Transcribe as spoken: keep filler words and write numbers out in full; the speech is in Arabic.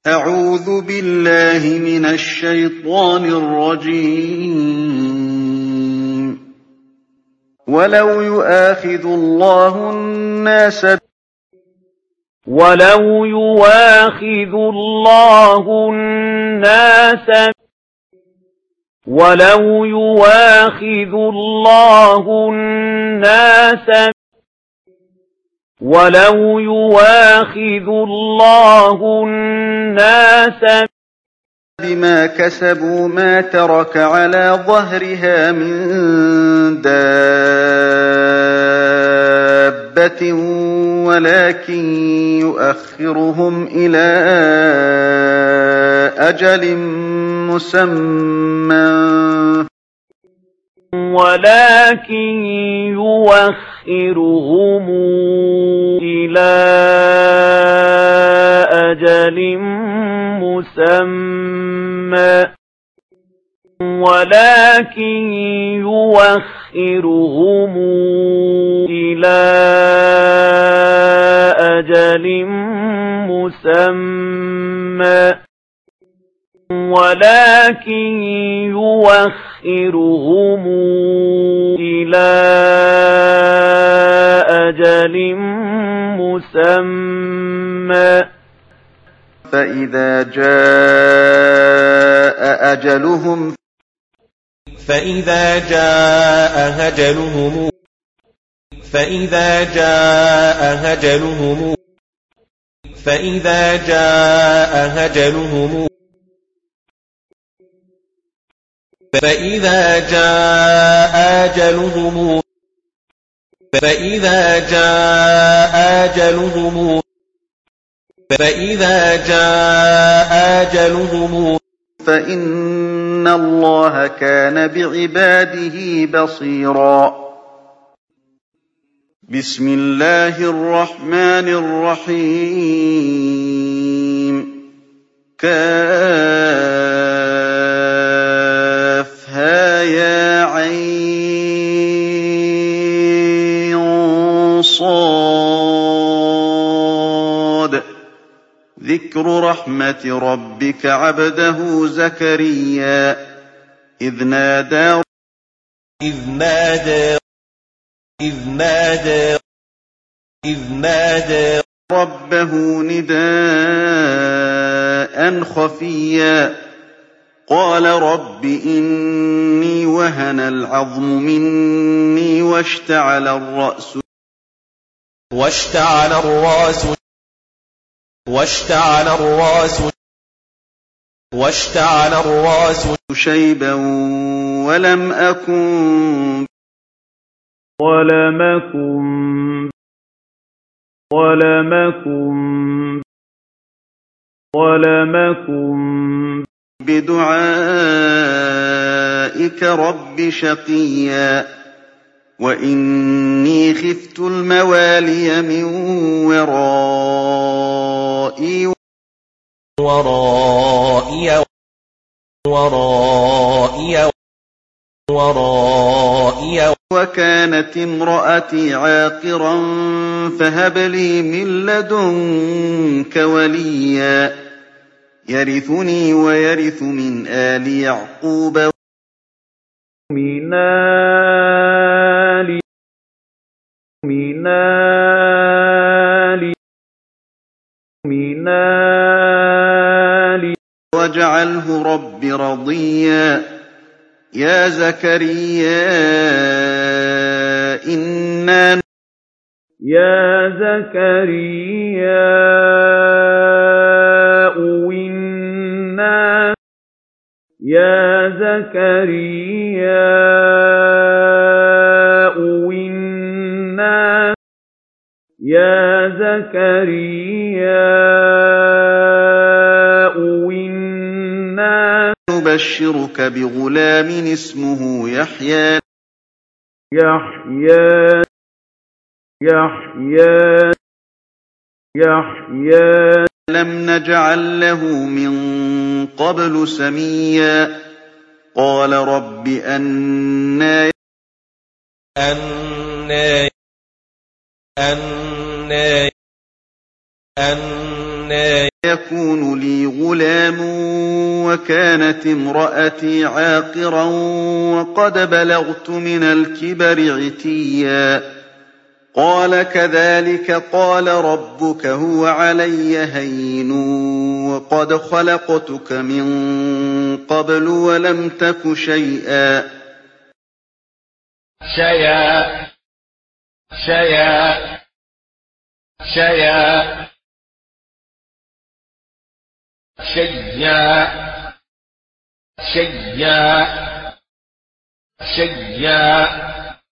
أعوذ بالله من الشيطان الرجيم. ولو يؤاخذ الله الناس ولو يواخذ الله الناس ولو يواخذ الله الناس ولو يواخذ الله الناس بما كسبوا ما ترك على ظهرها من دابة ولكن يؤخرهم إلى أجل مسمى ولكن يؤخرهم إلى أجل مسمى ولكن يؤخرهم إلى أجل مسمى ولكن يؤخرهم إلى أجل مسمى فإذا جاء أجلهم فإذا جاء أجلهم فإذا جاء أجلهم فإذا جاء أجلهم فإذا جاء أجلهم فإذا جاء أجلهم فإذا جاء أجلهم فإن الله كان بعباده بصيرا. بسم الله الرحمن الرحيم. كافها يا عين صاد ذكر رحمة ربك عبده زكريا إذ نادى إذ نادى إذ نادى إذ نادى ربه نداء خفيا قال رب إني وهن العظم مني واشتعل الرأس واشتعل الرأس واشتعل الرأس واشتعل الرأس شيبا ولم أكن ولم أكن ولم أكن ولم أكن بدعائك رب شقيا وإني خفت الموالي من ورائي ورائي ورائي ورائي وكانت امرأتي عاقرا فهب لي من لدنك وليا يرثني ويرث من آل يعقوب من آل من آل من آل واجعله رب رضيا يا زكريا إنا يا زكريا إنا يا زكريا إنا يا زكريا إنا نبشرك بغلام اسمه يحيى يحيى يحيى يحيى لم نجعل له من قبل سميا قال رب أنى أنى أنى أنى يكون لي غلام وكانت امرأتي عاقرا وقد بلغت من الكبر عتيا قال كذلك قال ربك هو علي هين وقد خلقتك من قبل ولم تك شيئا شيئا شيئا شيئا شيئا شيئا شيئا